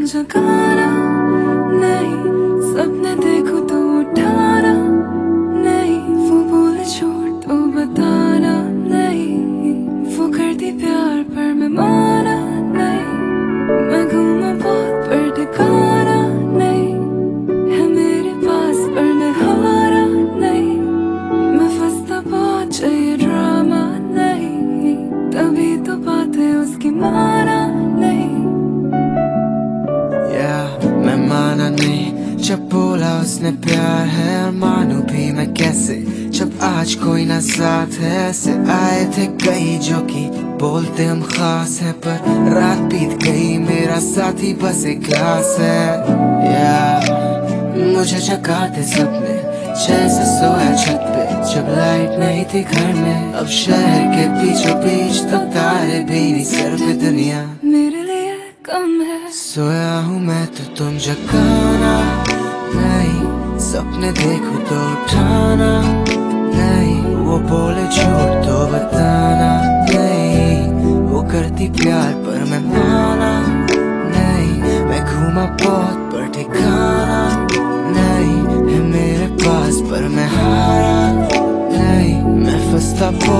जगाना नहीं, सपने देखो तो उठाना नहीं, वो बोले छोड़ तो बताना नहीं, वो करती प्यार पर मैं माना नहीं, मैं घूमा बहुत पर ठिकाना नहीं, है मेरे पास पर मैं हारा नहीं, मैं फंसता बहुत चाहिए ड्रामा नहीं, तभी तो बात है उसकी माना नहीं। मैं माना नहीं जब बोला उसने प्यार है, मानू भी मैं कैसे जब आज कोई ना साथ है। ऐसे आए थे कई जो कि बोलते हम खास है, पर रात बीत गई मेरा साथी बस एक क्लास है। मुझे जगाते सपने जैसे सोया छत पे जब लाइट नहीं थी घर में। अब शहर के बीचों बीच तो तारे भी नहीं, सर पे दुनिया मेरे लिए कम है। सोया हूँ मैं तो तुम जगाना नहीं, सपने देखो तो उठाना नहीं, वो बोले झूठ तो बताना नहीं, वो करती प्यार पर मैं माना नहीं, मैं घूमा बहुत पर ठिकाना नहीं, है मेरे पास पर मैं हारा नहीं, मैं फंसता